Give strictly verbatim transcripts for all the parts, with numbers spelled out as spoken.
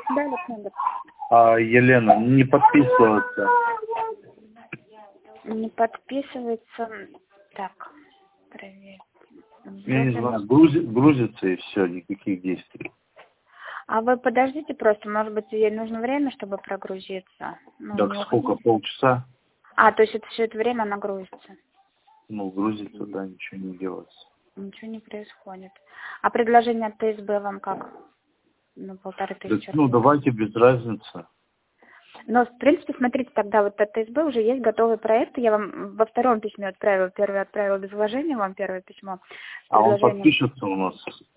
Да, Александр. А, Елена, не подписываться. Не подписывается. Так, проверь. Я не знаю, грузи- грузится и все, никаких действий. А вы подождите просто, может быть, ей нужно время, чтобы прогрузиться. Ну, Так не сколько, уходите. полчаса? А, то есть это все это время она грузится. Ну, грузится, да, ничего не делается. Ничего не происходит. А предложение от ТСБ вам как? Ну, полторы Так, тысячи ну, рублей. давайте без разницы. Но, в принципе, смотрите, тогда вот от ТСБ уже есть готовый проект. Я вам во втором письме отправила, первое отправила без вложения, вам первое письмо с А он предложением. подпишется у нас?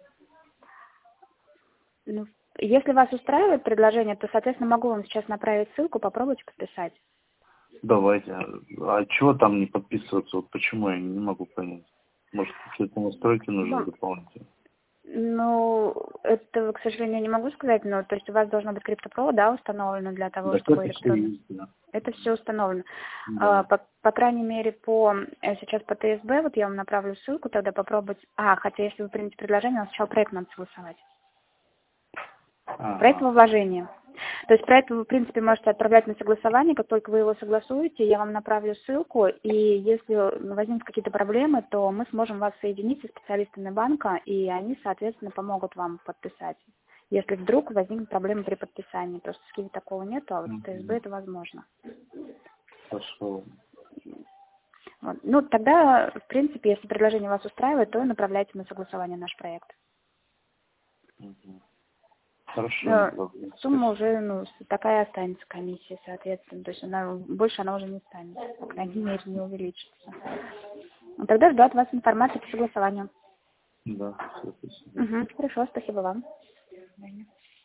Ну, если вас устраивает предложение, то, соответственно, могу вам сейчас направить ссылку, попробуйте подписать. Давайте. А чего там не подписываться? Вот почему я не могу понять? Может, какие-то настройки нужны Ну, дополнительно? ну, это, к сожалению, не могу сказать, но то есть у вас должно быть криптопро, да, установлено для того, Так чтобы это все электронно. есть, да. Это все установлено. А, Да. По, по крайней мере, по э, сейчас по ТСБ, вот я вам направлю ссылку, тогда попробовать. А, хотя если вы примете предложение, сначала проект надо согласовать. Ага. Проект во вложение. То есть проект вы, в принципе, можете отправлять на согласование, как только вы его согласуете, я вам направлю ссылку, и если возникнут какие-то проблемы, то мы сможем вас соединить со специалистами банка, и они, соответственно, помогут вам подписать. Если вдруг возникнут проблемы при подписании, то есть в Киеве такого нету, а вот в ТСБ это возможно. Хорошо. Вот. Ну, тогда, в принципе, если предложение вас устраивает, то направляйте на согласование наш проект. Угу. Хорошо, Но не проблема. сумма уже, ну, такая останется комиссия, соответственно. То есть она, больше она уже не станет, по крайней мере, не увеличится. Ну, тогда жду от вас информации по согласованию. Да, все, спасибо. Угу, хорошо, спасибо вам. До свидания.